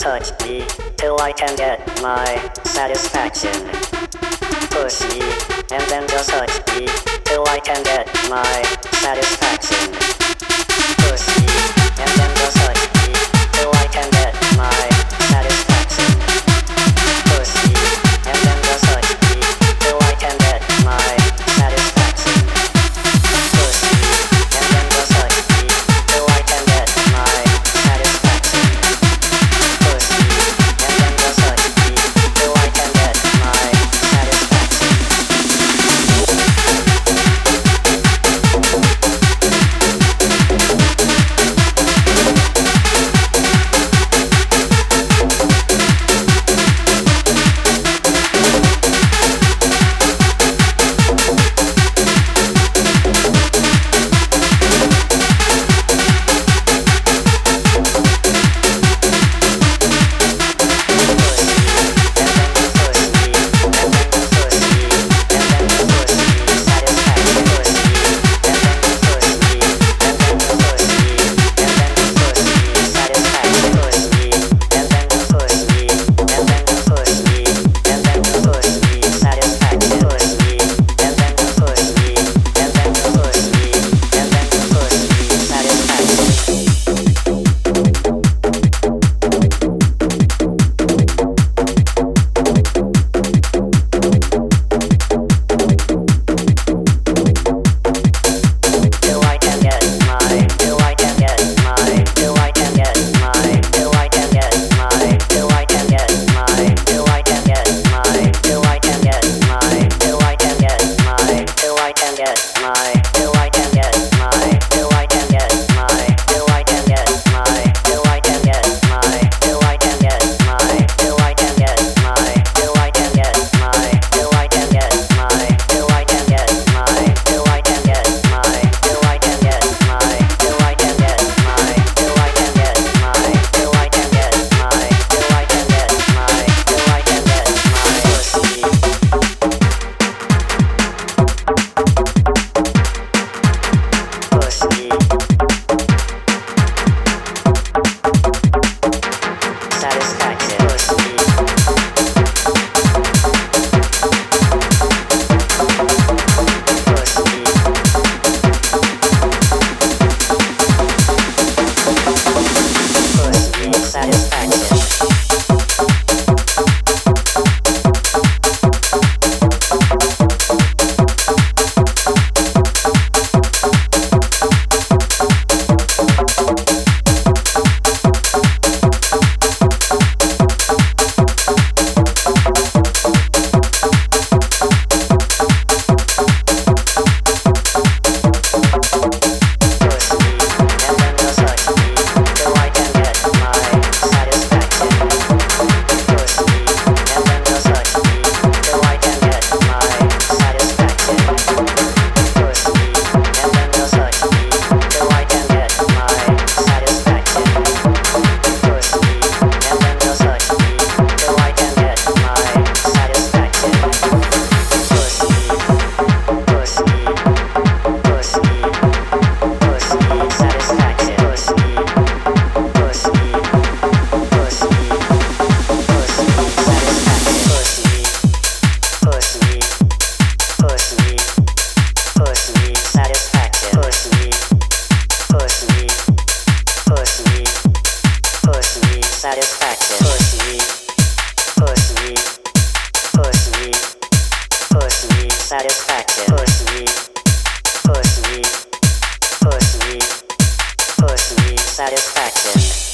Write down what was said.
touch me till I can get my satisfaction. Push me and then just touch me till I can get my satisfaction. Push me and then just touch me till I can get my satisfaction. Push me and then just touch me till I can get my satisfaction. Push me and then just touch me till I can get my satisfaction. Push me and then just touch me till I can get my satisfaction. Satisfaction. Push me, push me, push me, push me. Satisfaction. Push me, push me, push me, push me. Satisfaction.